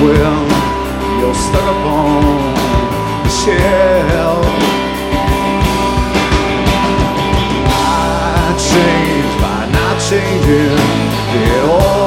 when you're stuck upon the shelf. I change by not changing the old.